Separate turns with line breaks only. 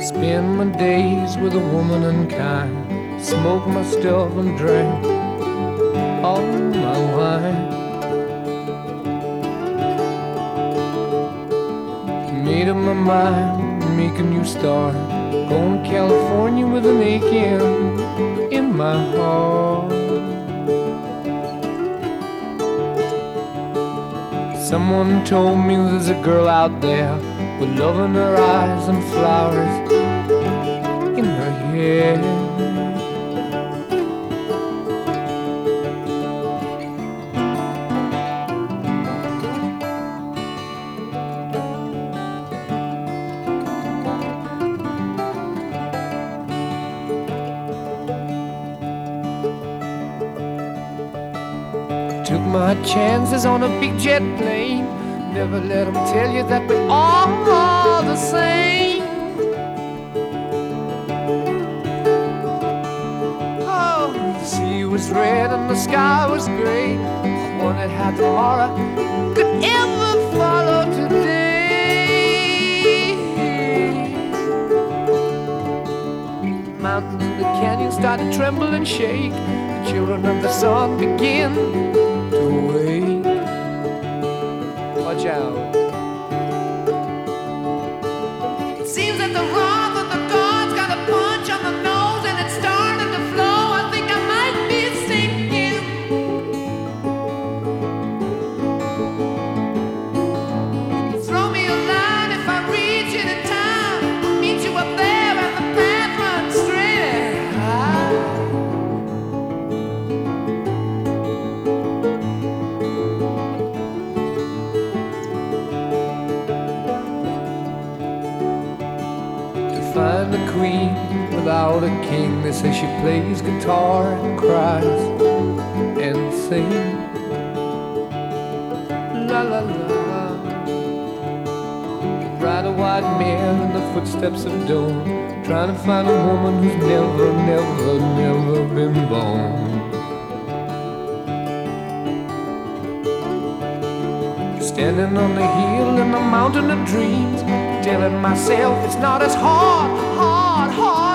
Spend my days with a woman unkind, smoke my stuff and drink all my wine. Made up my mind, make a new start, going to California with an aching in my heart. Someone told me there's a girl out there with love in her eyes and flowers in her hair. Took my chances on a big jet plane. Never let them tell you that we're all the same. Oh, the sea was red and the sky was gray. I wondered how tomorrow could ever follow today. Mountains in the canyon started to tremble and shake. The children of the sun begin to wake. Watch out.
It seems that the wrath of the gods got a punch on the nose and it started to flow. I think I might be sinking. Throw me a line if I reach it in time. I'll meet you up there and the path runs straight.
Find a queen without a king. They say she plays guitar and cries and sings. La la la. Ride a white mare in the footsteps of dawn, trying to find a woman who's never, never, never been born. Standing on the hill in the mountain of dreams, telling myself it's not as hard